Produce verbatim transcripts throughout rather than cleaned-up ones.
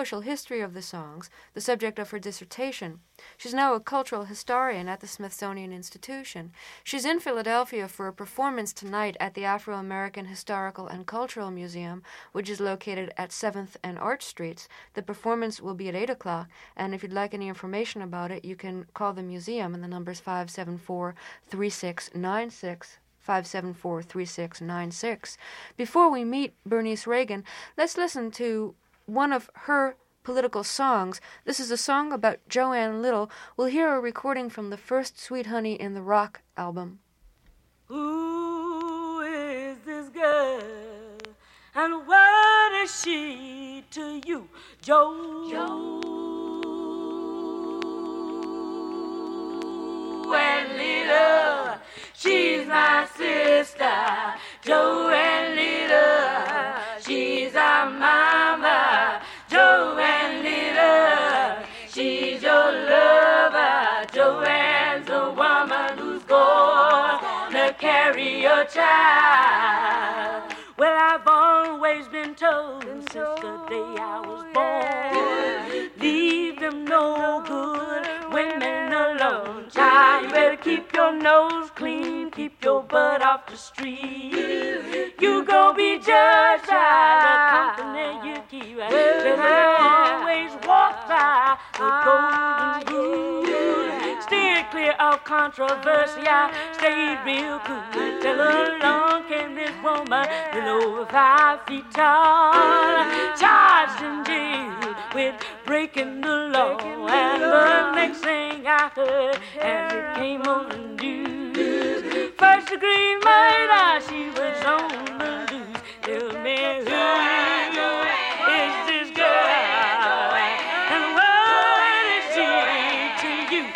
social history of the songs, the subject of her dissertation. She's now a cultural historian at the Smithsonian Institution. She's in Philadelphia for a performance tonight at the Afro-American Historical and Cultural Museum, which is located at seventh and Arch Streets. The performance will be at eight o'clock, and if you'd like any information about it, you can call the museum, and the number's five seven four, three six nine six. five seven four, three six nine six. Before we meet Bernice Reagon, let's listen to one of her political songs. This is a song about Joanne Little. We'll hear a recording from the first Sweet Honey in the Rock album. Who is this girl, and what is she to you, Joe? Joanne Little, she's my sister, Joanne Little, she's our mama, Joanne Little, she's your lover, Joanne's a woman who's gonna carry your child. Well, I've always been told since the day I was born, leave them no good women alone. Child, you better keep your nose clean, keep your butt off the street. You gon' be judged by the company you keep. Better always walk by the golden rule. Steer clear of controversy, I stayed real cool. Till along came this woman, little over five feet tall, charged in jail with breaking the law. And the next thing I heard, as it came on the news, first degree murder, she was on the loose. Tell me who is this girl, and what is she to you,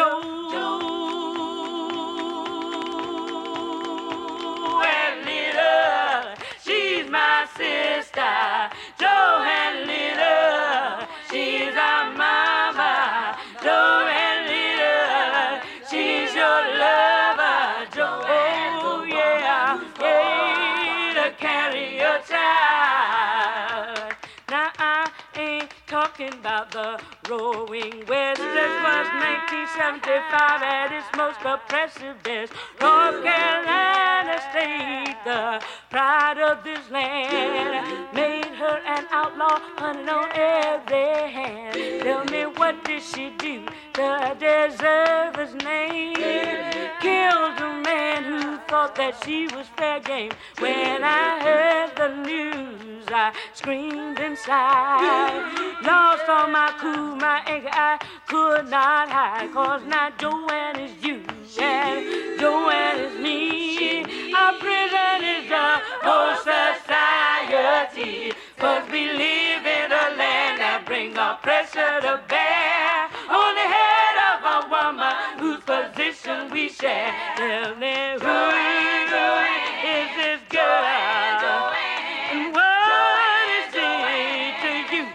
Joanne Little? She's my sister, Joanne Little, she's our mama, Joanne Little, she's your lover, Joanne, oh yeah, yeah, to carry your child. Now I ain't talking about the roaring West. This was nineteen seventy-five at its most oppressive best. North Carolina State, the pride of this land, made her an outlaw, hunted on every hand. Tell me, what did she do to deserve his name? Killed a man who thought that she was fair game. When I heard the news, I screamed inside. Lost all my cool, my anger, I could not hide. Cause now Joanne is you, and Joanne is me. Our prison is the whole society. Cause we live in a land that bring our pressure to bear on the head of a woman whose position we share. Tell me, who is this girl? And what is it to you,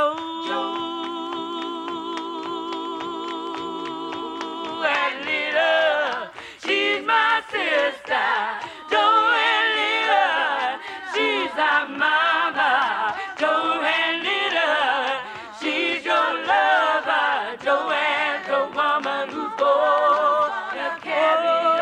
Joanne Little? She's my sister, Joanne Little, she's our mama, Joanne Little, she's your lover, Joanne's a woman who's gonna carry your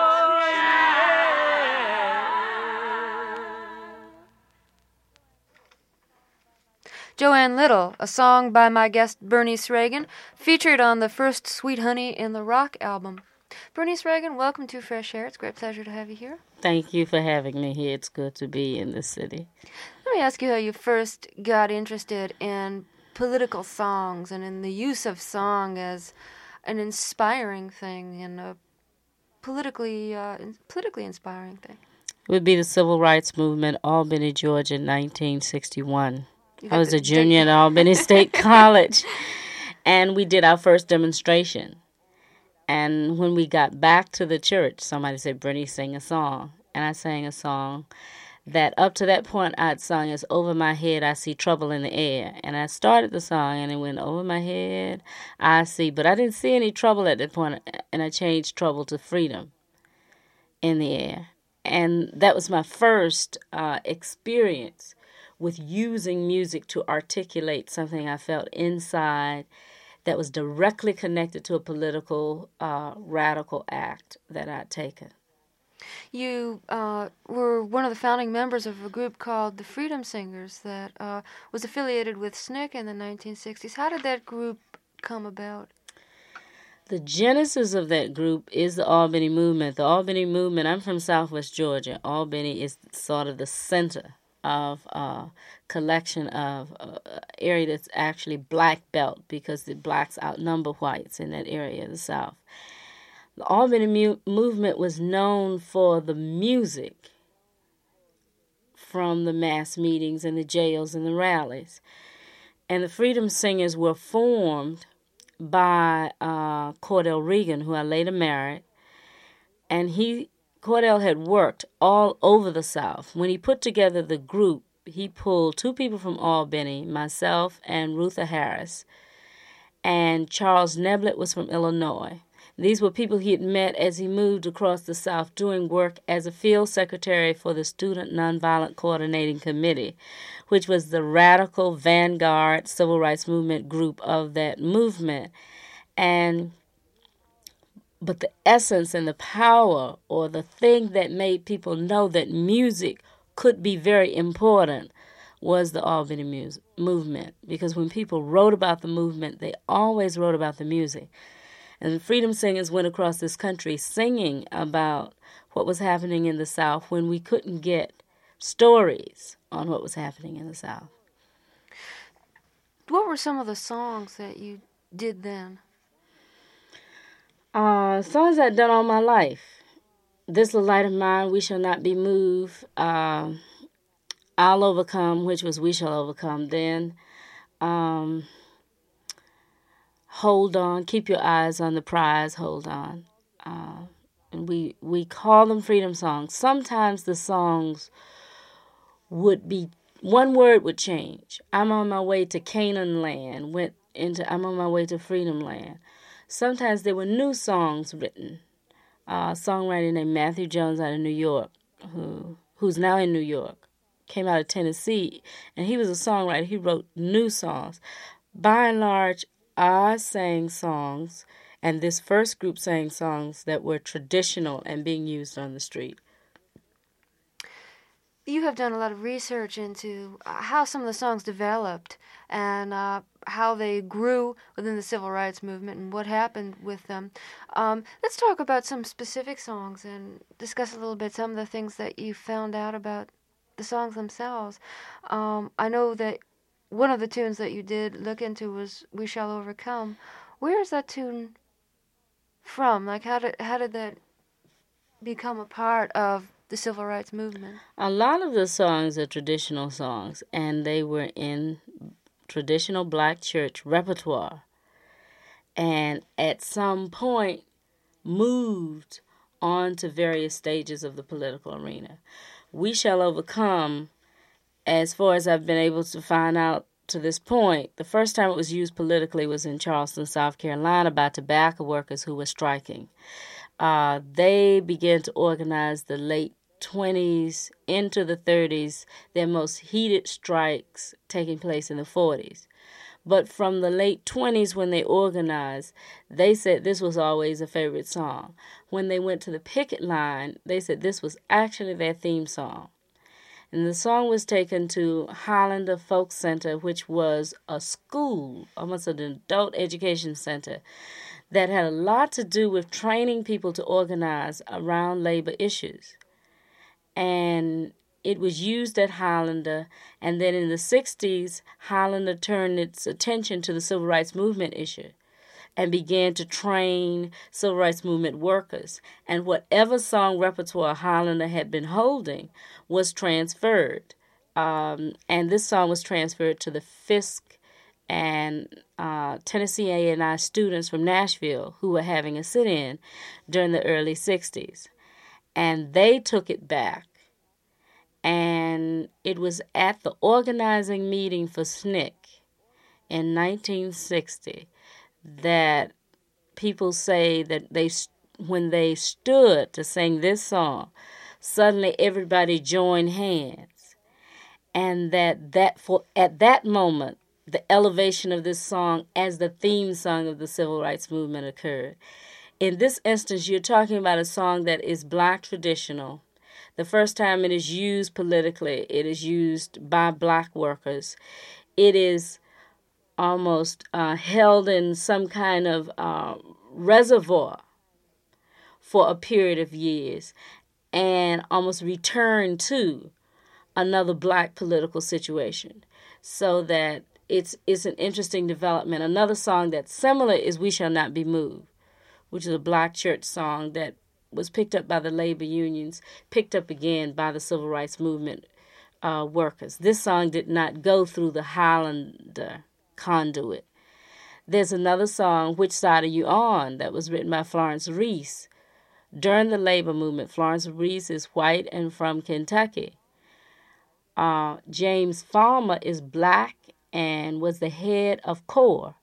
Joanne Little, a song by my guest Bernice Reagon, featured on the first Sweet Honey in the Rock album. Bernice Reagon, welcome to Fresh Air. It's a great pleasure to have you here. Thank you for having me here. It's good to be in the city. Let me ask you how you first got interested in political songs and in the use of song as an inspiring thing and a politically uh, politically inspiring thing. It would be the Civil Rights Movement, Albany, Georgia, nineteen sixty-one. I was a junior at Albany State College, and we did our first demonstration. And when we got back to the church, somebody said, Brittany, sing a song. And I sang a song that up to that point I'd sung as Over My Head, I See Trouble in the Air. And I started the song, and it went, over my head, I see. But I didn't see any trouble at that point, and I changed trouble to freedom in the air. And that was my first uh, experience with using music to articulate something I felt inside that was directly connected to a political, uh, radical act that I'd taken. You uh, were one of the founding members of a group called the Freedom Singers that uh, was affiliated with S N C C in the nineteen sixties. How did that group come about? The genesis of that group is the Albany Movement. The Albany Movement, I'm from Southwest Georgia. Albany is sort of the center of a uh, collection of uh, area that's actually black belt because the blacks outnumber whites in that area of the South. The Albany mu- movement was known for the music from the mass meetings and the jails and the rallies. And the Freedom Singers were formed by uh, Cordell Regan, who I later married. And he, Cordell had worked all over the South. When he put together the group, he pulled two people from Albany, myself and Rutha Harris. And Charles Neblett was from Illinois. These were people he had met as he moved across the South doing work as a field secretary for the Student Nonviolent Coordinating Committee, which was the radical vanguard civil rights movement group of that movement. And but the essence and the power, or the thing that made people know that music could be very important, was the Albany music movement. Because when people wrote about the movement, they always wrote about the music. And the Freedom Singers went across this country singing about what was happening in the South when we couldn't get stories on what was happening in the South. What were some of the songs that you did then? Uh, songs I'd done all my life. This Little Light of Mine, We Shall Not Be Moved. Uh, I'll Overcome, which was We Shall Overcome then. Um... Hold On, Keep Your Eyes on the Prize, Hold On. Uh, and we we call them freedom songs. Sometimes the songs would be, one word would change. I'm on my way to Canaan land, went into I'm on my way to freedom land. Sometimes there were new songs written. Uh, a songwriter named Matthew Jones out of New York, who who's now in New York, came out of Tennessee, and he was a songwriter. He wrote new songs. By and large, I sang songs, and this first group sang songs that were traditional and being used on the street. You have done a lot of research into how some of the songs developed and uh, how they grew within the civil rights movement and what happened with them. Um, let's talk about some specific songs and discuss a little bit some of the things that you found out about the songs themselves. Um, I know that one of the tunes that you did look into was We Shall Overcome. Where is that tune from? Like, how did how did that become a part of the civil rights movement? A lot of the songs are traditional songs, and they were in traditional black church repertoire. And at some point moved on to various stages of the political arena. We Shall Overcome, as far as I've been able to find out to this point, the first time it was used politically was in Charleston, South Carolina, by tobacco workers who were striking. Uh, they began to organize the late twenties into the thirties, their most heated strikes taking place in the forties. But from the late twenties, when they organized, they said this was always a favorite song. When they went to the picket line, they said this was actually their theme song. And the song was taken to Hollander Folk Center, which was a school, almost an adult education center, that had a lot to do with training people to organize around labor issues. And it was used at Hollander, and then in the sixties, Hollander turned its attention to the civil rights movement issue and began to train civil rights movement workers. And whatever song repertoire Hollander had been holding was transferred. Um, and this song was transferred to the Fisk and uh, Tennessee A and I students from Nashville who were having a sit-in during the early sixties. And they took it back. And it was at the organizing meeting for S N C C in nineteen sixty that people say that they, when they stood to sing this song, suddenly everybody joined hands. and that that for at that moment, the elevation of this song as the theme song of the civil rights movement occurred. In this instance, you're talking about a song that is black traditional. The first time it is used politically, it is used by black workers. It is almost uh, held in some kind of uh, reservoir for a period of years and almost returned to another black political situation. So that it's it's an interesting development. Another song that's similar is We Shall Not Be Moved, which is a black church song that was picked up by the labor unions, picked up again by the civil rights movement uh, workers. This song did not go through the Highlander conduit. There's another song, Which Side Are You On?, that was written by Florence Reese. During the labor movement, Florence Reese is white and from Kentucky. Uh, James Farmer is black and was the head of CORE.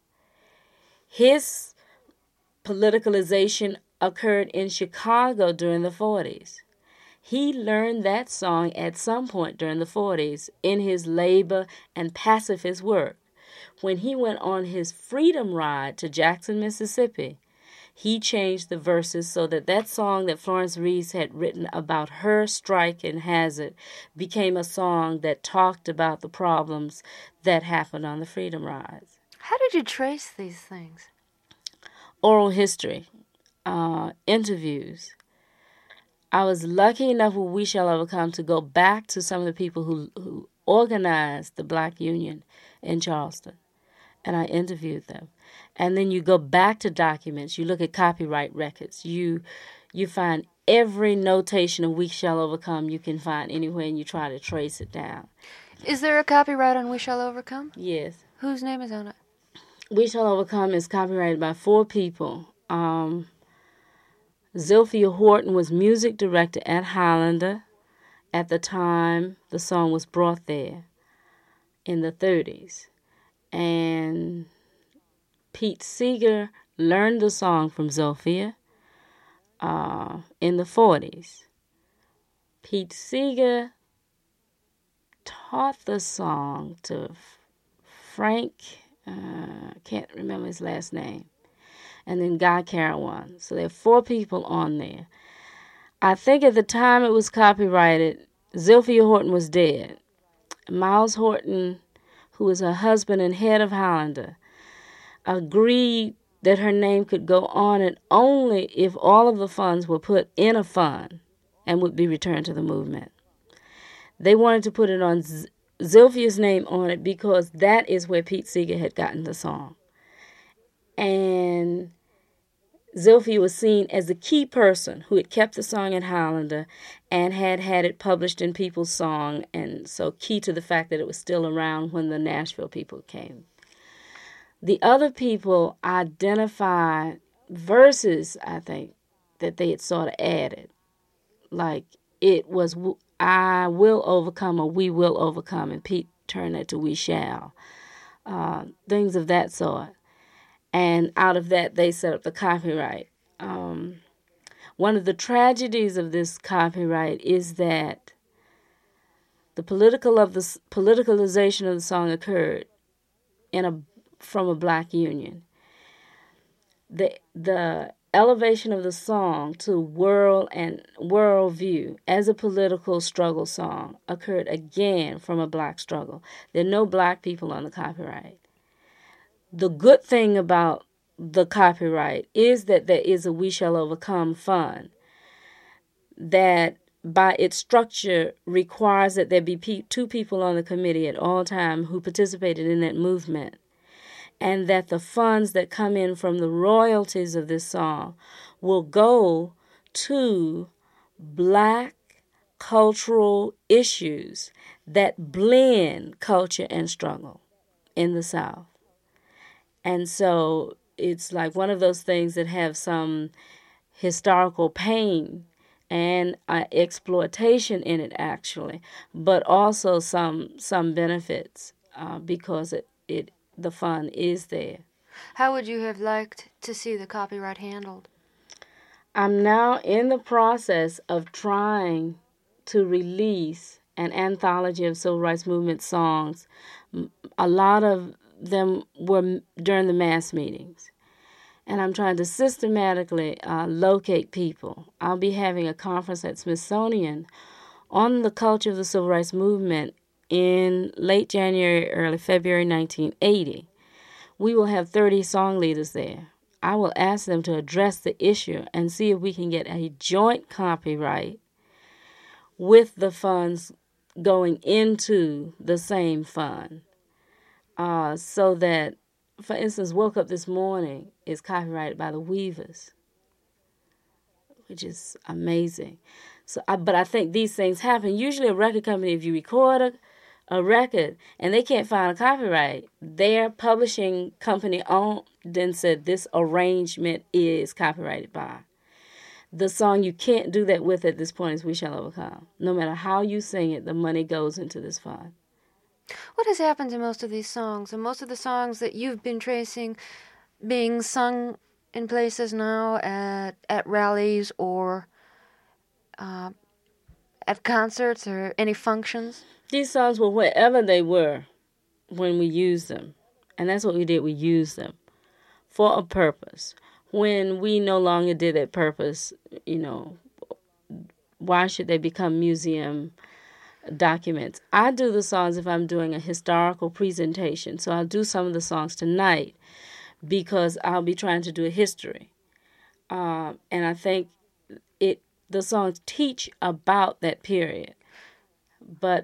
His politicalization occurred in Chicago during the forties. He learned that song at some point during the forties in his labor and pacifist work. When he went on his freedom ride to Jackson, Mississippi, he changed the verses so that that song that Florence Reese had written about her strike in Hazard became a song that talked about the problems that happened on the freedom rides. How did you trace these things? Oral history, uh, interviews. I was lucky enough with We Shall Overcome to go back to some of the people who, who organized the Black Union in Charleston, and I interviewed them. And then you go back to documents. You look at copyright records. You you find every notation of We Shall Overcome you can find anywhere, and you try to trace it down. Is there a copyright on We Shall Overcome? Yes. Whose name is on it? We Shall Overcome is copyrighted by four people. Um, Zilphia Horton was music director at Highlander at the time the song was brought there in the thirties. And Pete Seeger learned the song from Zilphia uh, in the forties. Pete Seeger taught the song to Frank, I uh, can't remember his last name, and then Guy Carawan. So there are four people on there. I think at the time it was copyrighted, Zilphia Horton was dead. Miles Horton, who was her husband and head of Highlander, agreed that her name could go on it only if all of the funds were put in a fund and would be returned to the movement. They wanted to put it on Z- Zilphia's name on it because that is where Pete Seeger had gotten the song. And Zilphia was seen as the key person who had kept the song at Highlander and had had it published in People's Song, and so key to the fact that it was still around when the Nashville people came. The other people identified verses, I think, that they had sort of added. Like, it was, I will overcome or we will overcome, and Pete turned that to we shall. Uh, things of that sort. And out of that, they set up the copyright. Um, one of the tragedies of this copyright is that the political of the politicalization of the song occurred in a from a black union. The the elevation of the song to world and world view as a political struggle song occurred again from a black struggle. There are no black people on the copyright. The good thing about the copyright is that there is a We Shall Overcome fund that by its structure requires that there be pe- two people on the committee at all times who participated in that movement, and that the funds that come in from the royalties of this song will go to black cultural issues that blend culture and struggle in the South. And so it's like one of those things that have some historical pain and uh, exploitation in it, actually, but also some some benefits uh, because it, it the fun is there. How would you have liked to see the copyright handled? I'm now in the process of trying to release an anthology of civil rights movement songs. A lot of them were during the mass meetings. And I'm trying to systematically uh, locate people. I'll be having a conference at Smithsonian on the culture of the civil rights movement in late January, early February nineteen eighty. We will have thirty song leaders there. I will ask them to address the issue and see if we can get a joint copyright with the funds going into the same fund, uh, so that, for instance, Woke Up This Morning is copyrighted by the Weavers, which is amazing. So, I, but I think these things happen. Usually a record company, if you record a, a record and they can't find a copyright, their publishing company owned, then said this arrangement is copyrighted by. The song you can't do that with at this point is We Shall Overcome. No matter how you sing it, the money goes into this fund. What has happened to most of these songs? And most of the songs that you've been tracing being sung in places now at, at rallies or uh, at concerts or any functions? These songs were wherever they were when we used them. And that's what we did. We used them for a purpose. When we no longer did that purpose, you know, why should they become museum documents? I do the songs if I'm doing a historical presentation. So I'll do some of the songs tonight because I'll be trying to do a history. Um, and I think it the songs teach about that period. But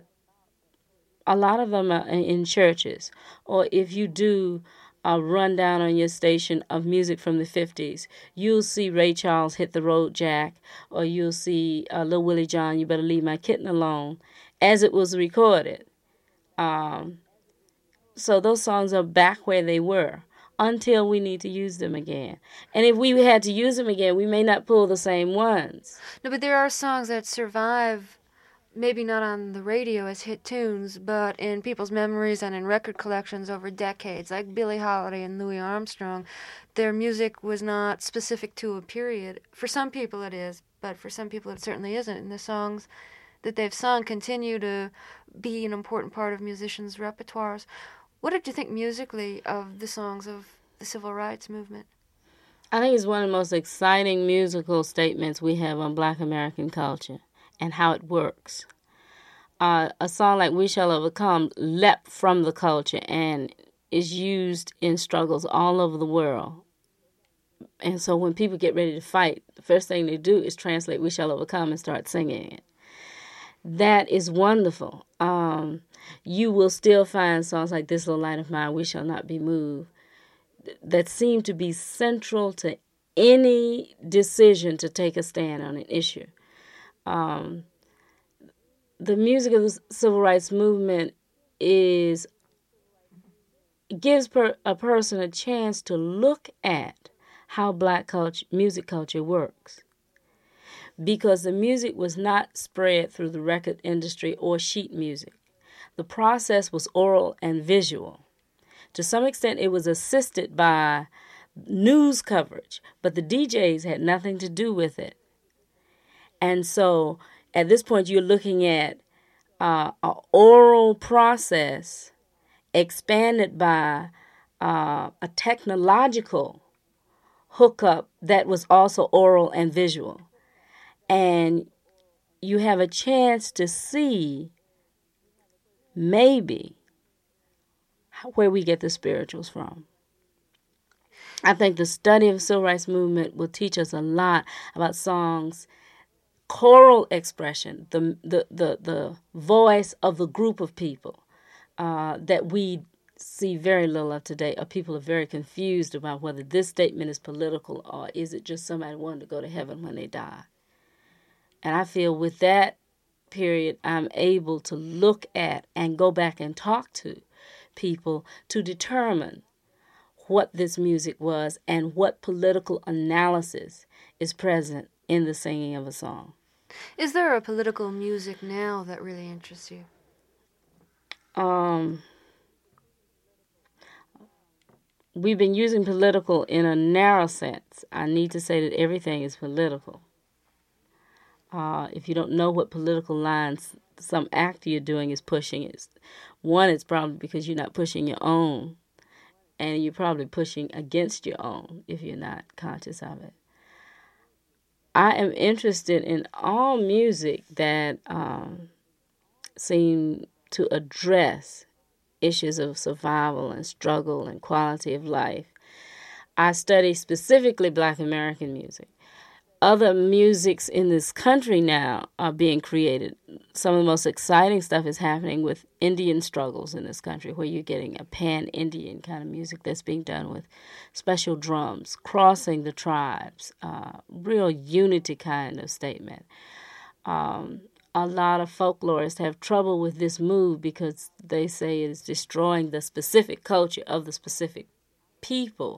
a lot of them are in churches. Or if you do a rundown on your station of music from the fifties, you'll see Ray Charles Hit the Road Jack, or you'll see uh, Lil Willie John, You Better Leave My Kitten Alone, as it was recorded. Um, so those songs are back where they were until we need to use them again. And if we had to use them again, we may not pull the same ones. No, but there are songs that survive, maybe not on the radio as hit tunes, but in people's memories and in record collections over decades, like Billie Holiday and Louis Armstrong. Their music was not specific to a period. For some people it is, but for some people it certainly isn't. And the songs that they've sung continue to be an important part of musicians' repertoires. What did you think musically of the songs of the civil rights movement? I think it's one of the most exciting musical statements we have on Black American culture and how it works. Uh, a song like We Shall Overcome leapt from the culture and is used in struggles all over the world. And so when people get ready to fight, the first thing they do is translate We Shall Overcome and start singing it. That is wonderful. Um, you will still find songs like This Little Light of Mine, We Shall Not Be Moved, that seem to be central to any decision to take a stand on an issue. Um, the music of the civil rights movement is gives per, a person a chance to look at how black culture, music culture works. Because the music was not spread through the record industry or sheet music. The process was oral and visual. To some extent, it was assisted by news coverage, but the D Js had nothing to do with it. And so at this point, you're looking at uh, an oral process expanded by uh, a technological hookup that was also oral and visual. And you have a chance to see maybe where we get the spirituals from. I think the study of the civil rights movement will teach us a lot about songs, choral expression, the the the, the voice of the group of people uh, that we see very little of today. Or people are very confused about whether this statement is political or is it just somebody wanting to go to heaven when they die. And I feel with that period, I'm able to look at and go back and talk to people to determine what this music was and what political analysis is present in the singing of a song. Is there a political music now that really interests you? Um, we've been using political in a narrow sense. I need to say that everything is political. Uh, if you don't know what political lines some actor you're doing is pushing, it's, one, it's probably because you're not pushing your own, and you're probably pushing against your own if you're not conscious of it. I am interested in all music that um, seem to address issues of survival and struggle and quality of life. I study specifically Black American music. Other musics in this country now are being created. Some of the most exciting stuff is happening with Indian struggles in this country, where you're getting a pan-Indian kind of music that's being done with special drums, crossing the tribes, uh, real unity kind of statement. Um, a lot of folklorists have trouble with this move because they say it is destroying the specific culture of the specific people.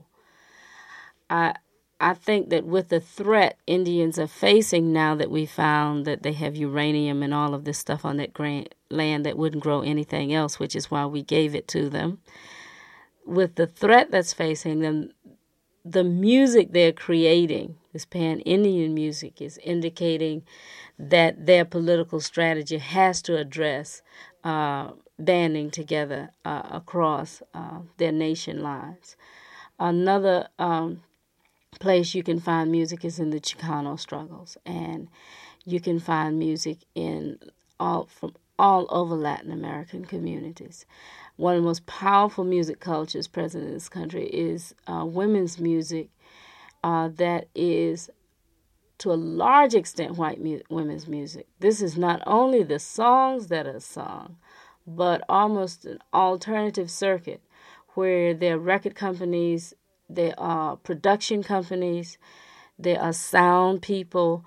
I I think that with the threat Indians are facing now that we found that they have uranium and all of this stuff on that grand land that wouldn't grow anything else, which is why we gave it to them. With the threat that's facing them, the music they're creating, this pan-Indian music, is indicating that their political strategy has to address uh, banding together uh, across uh, their nation lines. Another um, place you can find music is in the Chicano struggles, and you can find music in all from all over Latin American communities. One of the most powerful music cultures present in this country is uh, women's music uh, that is, to a large extent, white mu- women's music. This is not only the songs that are sung, but almost an alternative circuit where there are record companies, there are production companies, there are sound people,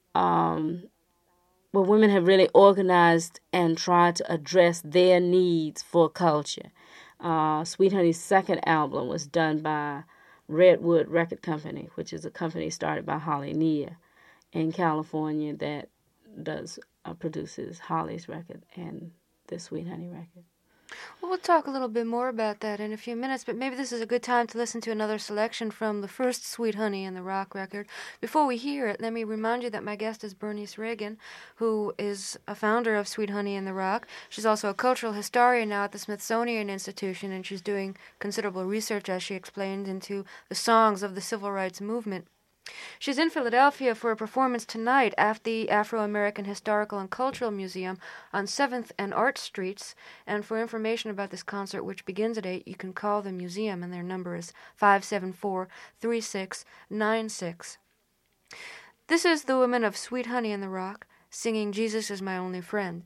um, where women have really organized and tried to address their needs for culture. Uh, Sweet Honey's second album was done by Redwood Record Company, which is a company started by Holly Nia in California that does uh, produces Holly's record and the Sweet Honey record. Well, we'll talk a little bit more about that in a few minutes, but maybe this is a good time to listen to another selection from the first Sweet Honey in the Rock record. Before we hear it, let me remind you that my guest is Bernice Reagan, who is a founder of Sweet Honey in the Rock. She's also a cultural historian now at the Smithsonian Institution, and she's doing considerable research, as she explained, into the songs of the civil rights movement. She's in Philadelphia for a performance tonight at the Afro-American Historical and Cultural Museum on seventh and Art Streets. And for information about this concert, which begins at eight, you can call the museum, and their number is five seven four, three six nine six. This is the women of Sweet Honey in the Rock singing Jesus is My Only Friend.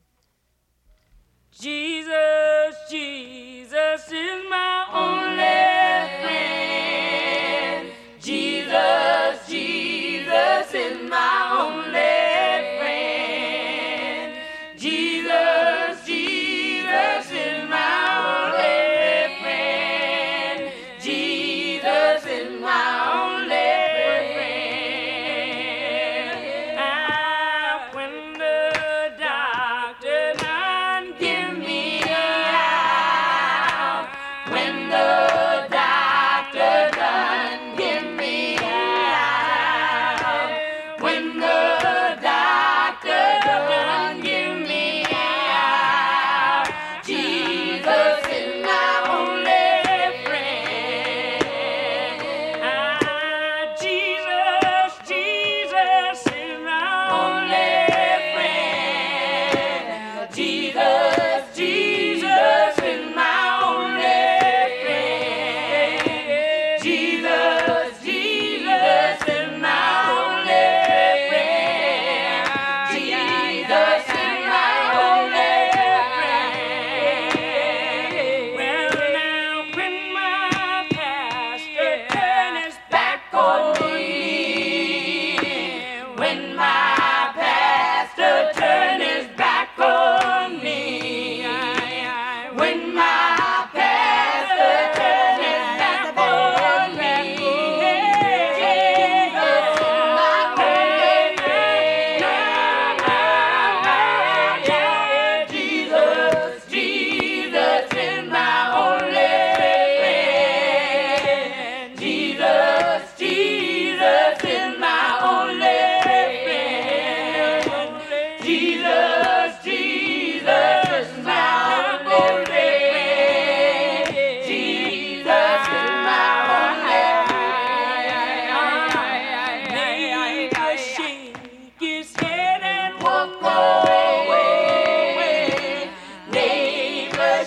Jesus, Jesus is my only friend. Jesus, Jesus is my only friend. Jesus, Jesus is my only friend. Jesus is my only friend. Ah, when the doctor done give me a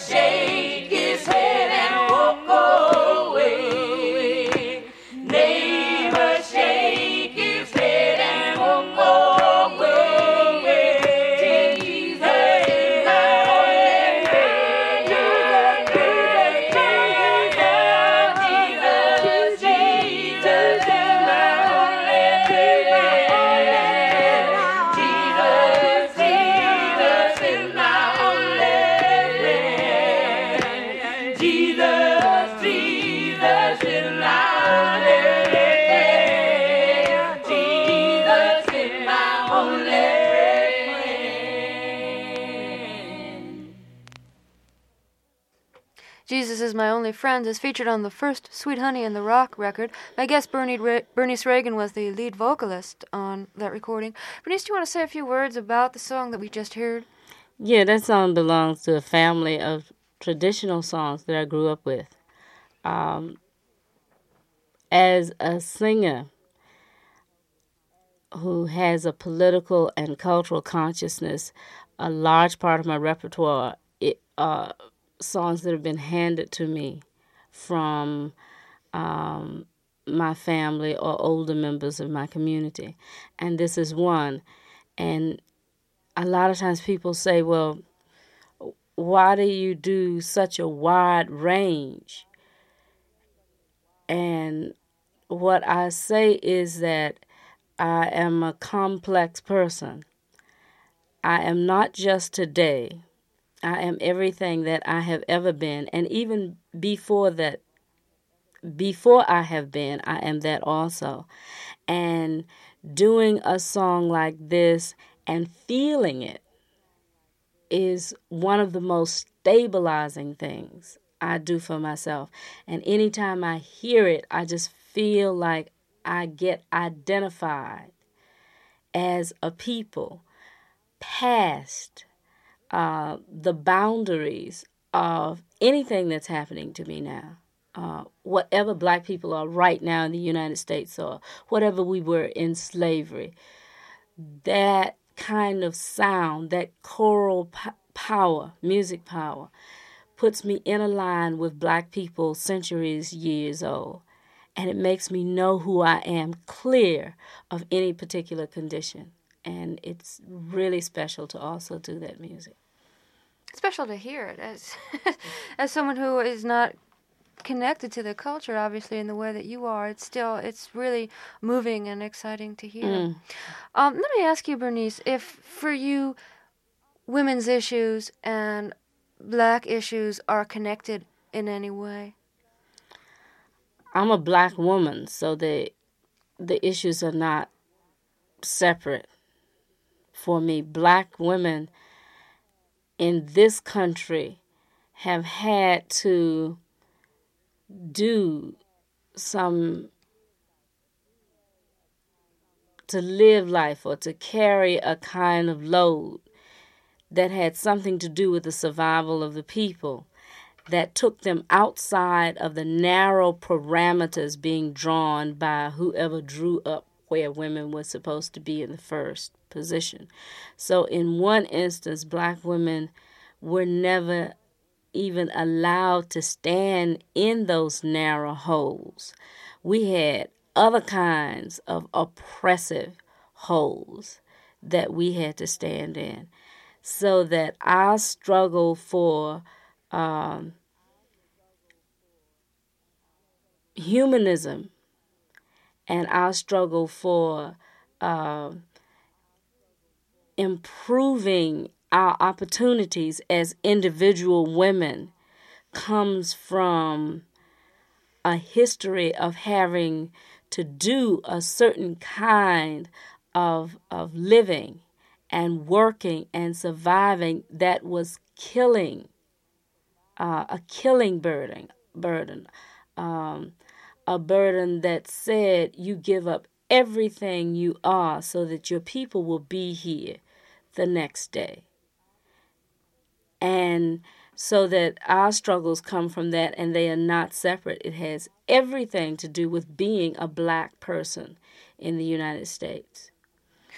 shake his head and walk away. Neighbor, shake his head and walk away. Jesus is my only friend. Jesus, Jesus is my only friend. Jesus, Jesus is my only friend. Jesus, Jesus is my only friend. Jesus is my only friend. Jesus is My Only Friend is featured on the first Sweet Honey in the Rock record. My guest Bernie Ra- Bernice Reagan was the lead vocalist on that recording. Bernice, do you want to say a few words about the song that we just heard? Yeah, that song belongs to a family of traditional songs that I grew up with. Um, as a singer who has a political and cultural consciousness, a large part of my repertoire it, uh, songs that have been handed to me from um, my family or older members of my community. And this is one. And a lot of times people say, well, why do you do such a wide range? And what I say is that I am a complex person. I am not just today. I am everything that I have ever been. And even before that, before I have been, I am that also. And doing a song like this and feeling it is one of the most stabilizing things I do for myself. And anytime I hear it, I just feel like I get identified as a people past uh, the boundaries of anything that's happening to me now. Uh, whatever black people are right now in the United States or whatever we were in slavery, that kind of sound, that choral p- power, music power, puts me in a line with black people centuries years old. And it makes me know who I am, clear of any particular condition. And it's really special to also do that music. Special to hear it as as someone who is not connected to the culture, obviously, in the way that you are. It's still, it's really moving and exciting to hear. Mm. Um, let me ask you, Bernice, if for you, women's issues and black issues are connected in any way. I'm a black woman, so the the issues are not separate for me. Black women in this country have had to do some, to live life or to carry a kind of load that had something to do with the survival of the people, that took them outside of the narrow parameters being drawn by whoever drew up where women were supposed to be in the first position. So in one instance, black women were never even allowed to stand in those narrow holes. We had other kinds of oppressive holes that we had to stand in, so that our struggle for um, humanism and our struggle for uh, improving our opportunities as individual women comes from a history of having to do a certain kind of of living and working and surviving that was killing, uh, a killing burden, burden, um, a burden that said you give up everything you are so that your people will be here the next day. And so that our struggles come from that, and they are not separate. It has everything to do with being a black person in the United States.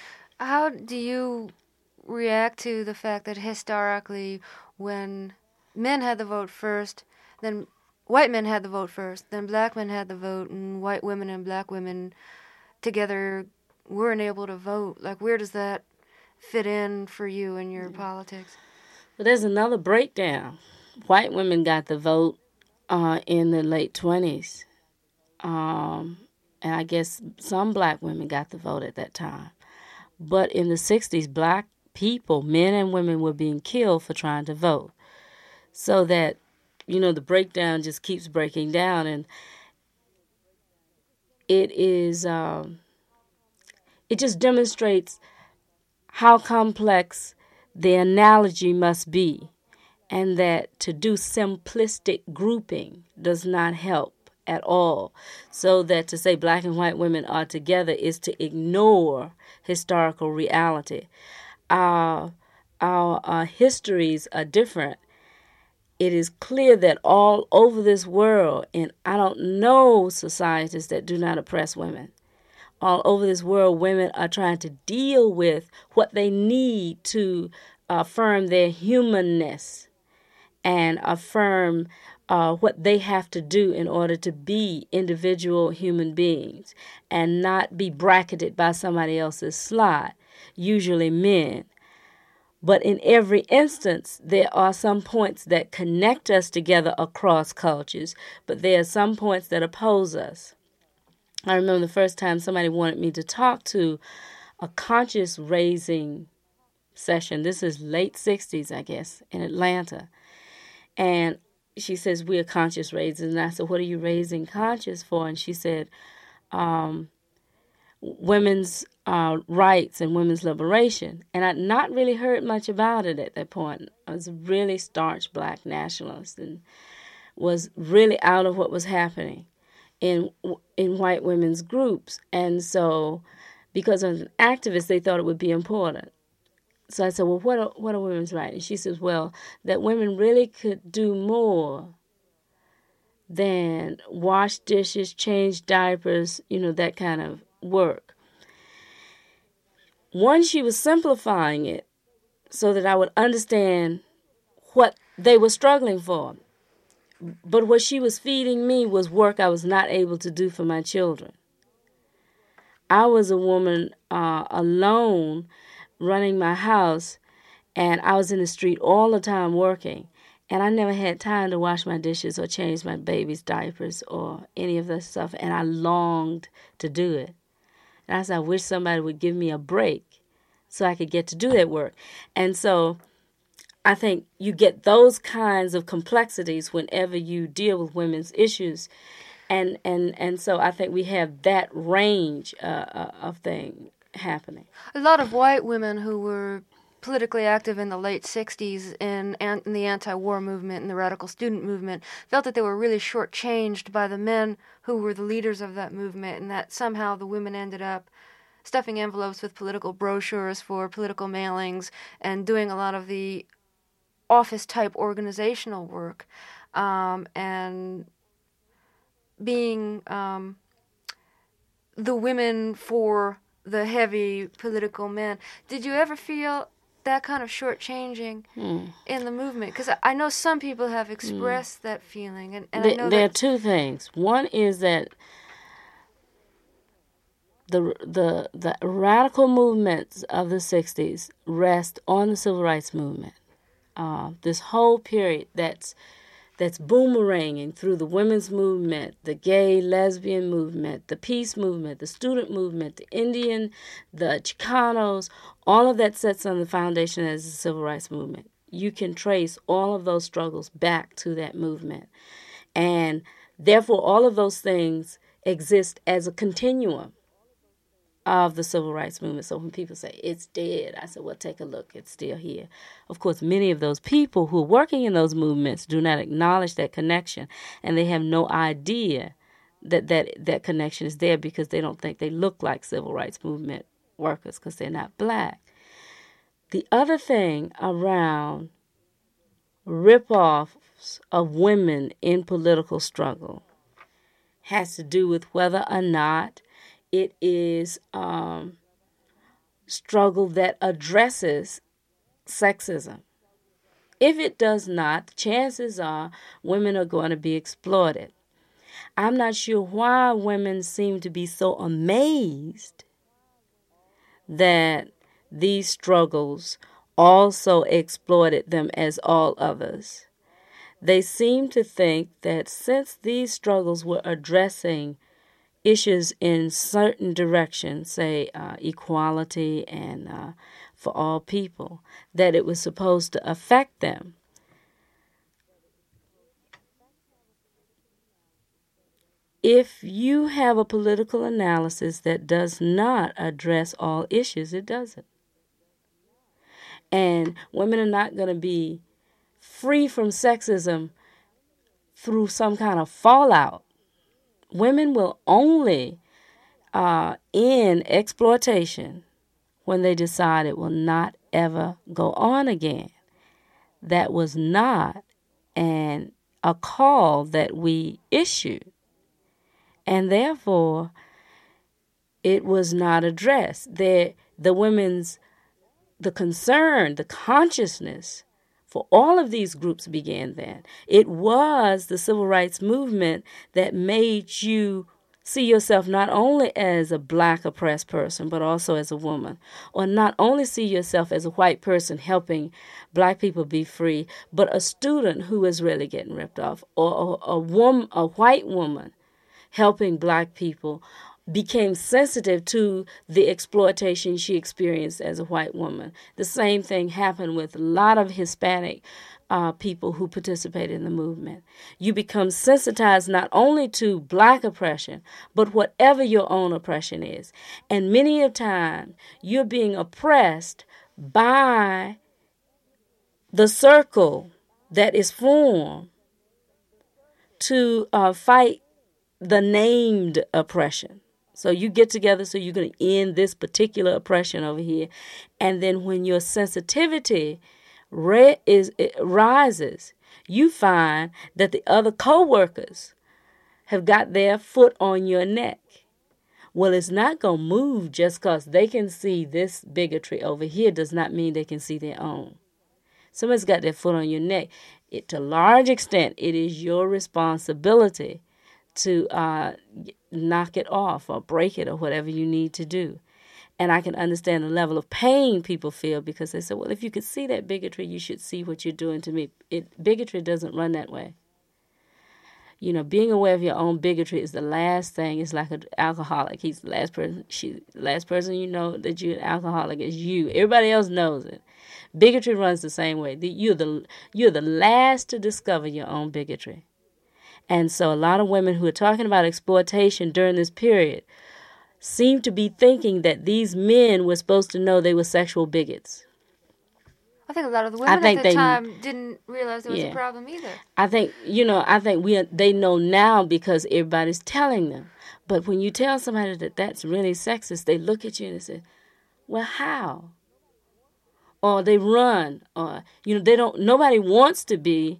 How do you react to the fact that historically, when men had the vote first, then white men had the vote first, then black men had the vote, and white women and black women together weren't able to vote. Like, where does that fit in for you in your politics? Well, there's another breakdown. White women got the vote uh, in the late twenties. Um, and I guess some black women got the vote at that time. But in the sixties, black people, men and women, were being killed for trying to vote. So that, you know, the breakdown just keeps breaking down. And it is, um, it just demonstrates how complex the analogy must be, and that to do simplistic grouping does not help at all. So that to say black and white women are together is to ignore historical reality. Our, our, our histories are different. It is clear that all over this world, and I don't know societies that do not oppress women, all over this world, women are trying to deal with what they need to affirm their humanness and affirm uh, what they have to do in order to be individual human beings and not be bracketed by somebody else's slot, usually men. But in every instance, there are some points that connect us together across cultures, but there are some points that oppose us. I remember the first time somebody wanted me to talk to a conscious raising session. This is late sixties, I guess, in Atlanta. And she says, we're conscious raisers. And I said, what are you raising conscious for? And she said, um, women's uh, rights and women's liberation. And I'd not really heard much about it at that point. I was a really staunch black nationalist and was really out of what was happening in in white women's groups. And so because I was an activist, they thought it would be important. So I said, well, what are, what are women's rights? And she says, well, that women really could do more than wash dishes, change diapers, you know, that kind of work. One, she was simplifying it so that I would understand what they were struggling for. But what she was feeding me was work I was not able to do for my children. I was a woman uh, alone running my house, and I was in the street all the time working, and I never had time to wash my dishes or change my baby's diapers or any of that stuff, and I longed to do it. And I said, I wish somebody would give me a break so I could get to do that work. And so I think you get those kinds of complexities whenever you deal with women's issues. And and, and so I think we have that range uh, of thing happening. A lot of white women who were politically active in the late sixties in, in the anti-war movement and the radical student movement felt that they were really shortchanged by the men who were the leaders of that movement, and that somehow the women ended up stuffing envelopes with political brochures for political mailings and doing a lot of the office-type organizational work, um, and being um, the women for the heavy political men. Did you ever feel that kind of shortchanging hmm. in the movement? Because I know some people have expressed hmm. that feeling, and, and the, I know there that are two things. One is that the the the radical movements of the sixties rest on the civil rights movement. Uh, this whole period that's that's boomeranging through the women's movement, the gay, lesbian movement, the peace movement, the student movement, the Indian, the Chicanos, all of that sets on the foundation as the civil rights movement. You can trace all of those struggles back to that movement. And therefore, all of those things exist as a continuum of the civil rights movement. So when people say it's dead, I said, well, take a look. It's still here. Of course, many of those people who are working in those movements do not acknowledge that connection, and they have no idea that that, that connection is there because they don't think they look like civil rights movement workers because they're not black. The other thing around rip-offs of women in political struggle has to do with whether or not it is um, struggle that addresses sexism. If it does not, chances are women are going to be exploited. I'm not sure why women seem to be so amazed that these struggles also exploited them as all others. They seem to think that since these struggles were addressing issues in certain directions, say uh, equality and uh, for all people, that it was supposed to affect them. If you have a political analysis that does not address all issues, it doesn't. And women are not going to be free from sexism through some kind of fallout. Women will only uh, end exploitation when they decide it will not ever go on again. That was not an, a call that we issued. And therefore, it was not addressed. The, the women's, the concern, the consciousness for all of these groups began then. It was the civil rights movement that made you see yourself not only as a black oppressed person, but also as a woman. Or not only see yourself as a white person helping black people be free, but a student who is really getting ripped off. Or a, a woman, a white woman helping black people became sensitive to the exploitation she experienced as a white woman. The same thing happened with a lot of Hispanic uh, people who participated in the movement. You become sensitized not only to black oppression, but whatever your own oppression is. And many a time, you're being oppressed by the circle that is formed to uh, fight the named oppression. So you get together, so you're going to end this particular oppression over here. And then when your sensitivity re- is it rises, you find that the other co-workers have got their foot on your neck. Well, it's not going to move just because they can see this bigotry over here does not mean they can see their own. Somebody's got their foot on your neck. It, to a large extent, it is your responsibility to uh, knock it off or break it or whatever you need to do. And I can understand the level of pain people feel because they say, well, if you could see that bigotry, you should see what you're doing to me. It, bigotry doesn't run that way. You know, being aware of your own bigotry is the last thing. It's like an alcoholic. He's the last person. She, last person you know that you're an alcoholic is you. Everybody else knows it. Bigotry runs the same way. You're the you're the last to discover your own bigotry. And so a lot of women who are talking about exploitation during this period seem to be thinking that these men were supposed to know they were sexual bigots. I think a lot of the women at the they, time didn't realize there was yeah. a problem either. I think, you know, I think we they know now because everybody's telling them. But when you tell somebody that that's really sexist, they look at you and they say, well, how? Or they run, or, you know, they don't, nobody wants to be.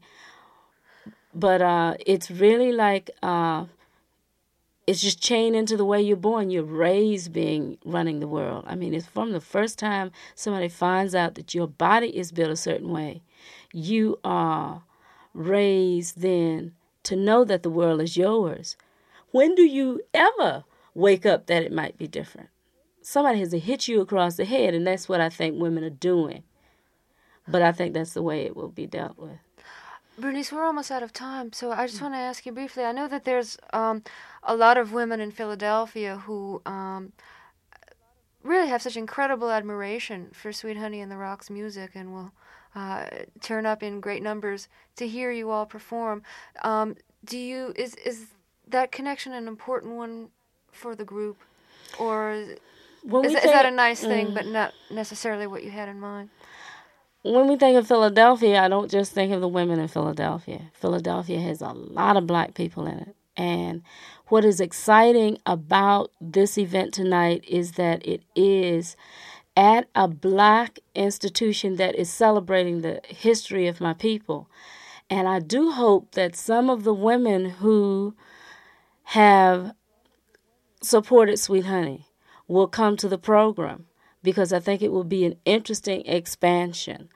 But uh, it's really like uh, it's just chained into the way you're born. You're raised being running the world. I mean, it's from the first time somebody finds out that your body is built a certain way, you are raised then to know that the world is yours. When do you ever wake up that it might be different? Somebody has to hit you across the head, and that's what I think women are doing. But I think that's the way it will be dealt with. Bernice, we're almost out of time, so I just want to ask you briefly. I know that there's um, a lot of women in Philadelphia who um, really have such incredible admiration for Sweet Honey and the Rock's music and will uh, turn up in great numbers to hear you all perform. Um, do you is is that connection an important one for the group, or is, is, is that a nice thing, mm, but not necessarily what you had in mind? When we think of Philadelphia, I don't just think of the women in Philadelphia. Philadelphia has a lot of black people in it. And what is exciting about this event tonight is that it is at a black institution that is celebrating the history of my people. And I do hope that some of the women who have supported Sweet Honey will come to the program, because I think it will be an interesting expansion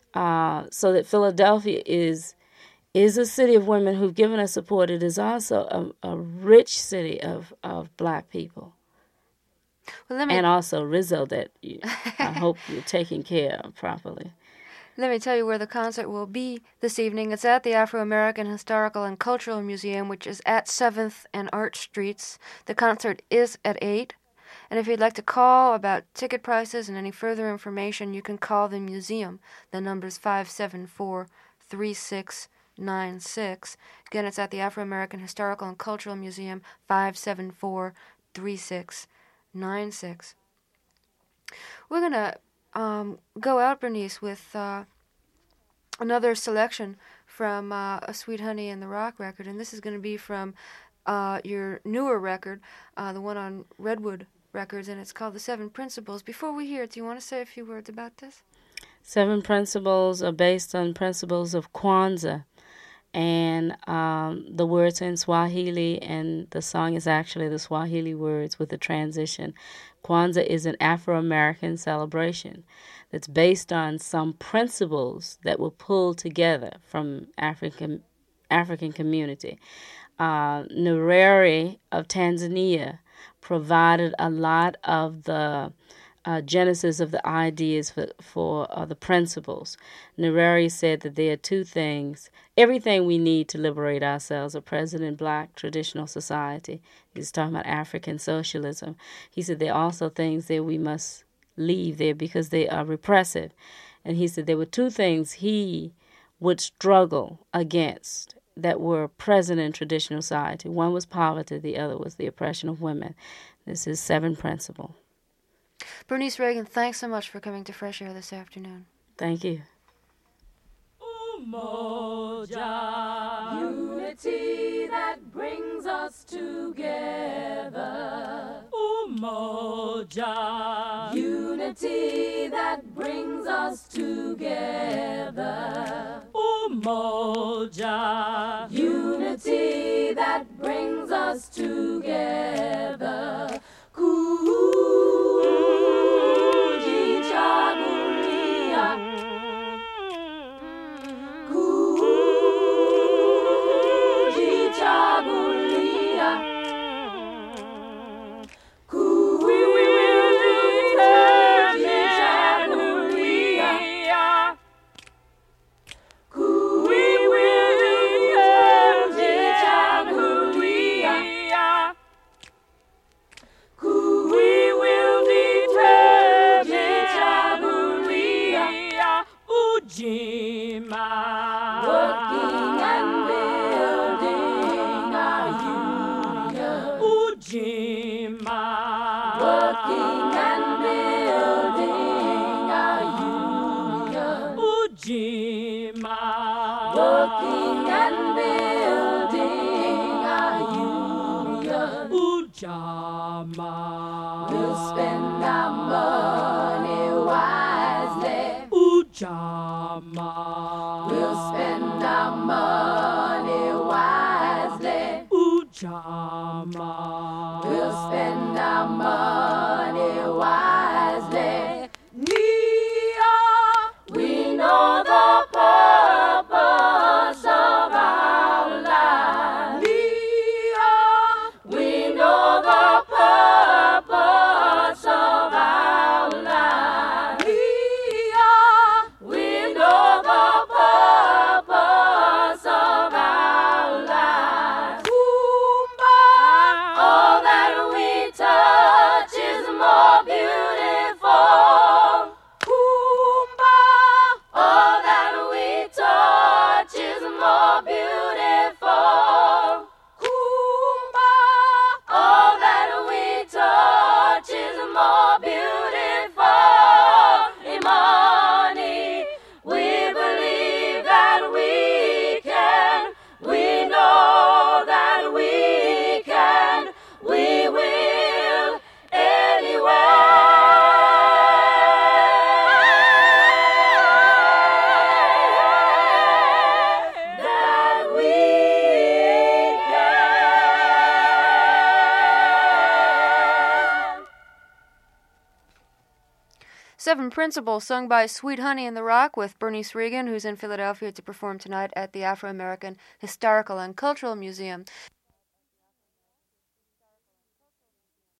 Uh, so that Philadelphia is is a city of women who've given us support. It is also a, a rich city of, of black people. Well, let me, and also Rizzo that you, I hope you're taking care of properly. Let me tell you where the concert will be this evening. It's at the Afro-American Historical and Cultural Museum, which is at seventh and Arch Streets. The concert is at eight. And if you'd like to call about ticket prices and any further information, you can call the museum. The number's five seven four, three six nine six. Again, it's at the Afro-American Historical and Cultural Museum, five seven four, three six nine six. We're going to um, go out, Bernice, with uh, another selection from uh, A Sweet Honey in the Rock record, and this is going to be from uh, your newer record, uh, the one on Redwood Records, and it's called The Seven Principles. Before we hear it, do you want to say a few words about this? Seven Principles are based on principles of Kwanzaa, and um, the words are in Swahili, and the song is actually the Swahili words with the transition. Kwanzaa is an Afro-American celebration that's based on some principles that were pulled together from African African community. Uh, Nyerere of Tanzania provided a lot of the uh, genesis of the ideas for, for uh, the principles. Nyerere said that there are two things, everything we need to liberate ourselves, a present in black traditional society. He's talking about African socialism. He said there are also things that we must leave there because they are repressive. And he said there were two things he would struggle against that were present in traditional society. One was poverty, the other was the oppression of women. This is Seven Principle. Bernice Reagan, thanks so much for coming to Fresh Air this afternoon. Thank you. Umoja, unity that brings us together. Umoja, unity that brings us together. Umoja, unity that brings us together. Kujichagulia, kujichagulia, kujichagulia. Working and building our union. Ujima. Working and building our union. Ujima. Working and building our union. Ujama. We'll spend our money wisely. Ujama. We'll spend our money wisely. Ujama. We'll spend our money wisely. Nia, we know the purpose of our life. Nia, we know the purpose of our life. Nia, we know the purpose of our life. Kumba, all that we touch is more beautiful. Kumba, all that we touch is more beautiful. Kumba, all that we touch is more beautiful. Imani, we believe that we can, we know that we can, we will anyway. That we Seven Principles, sung by Sweet Honey in the Rock with Bernice Regan, who's in Philadelphia to perform tonight at the Afro-American Historical and Cultural Museum.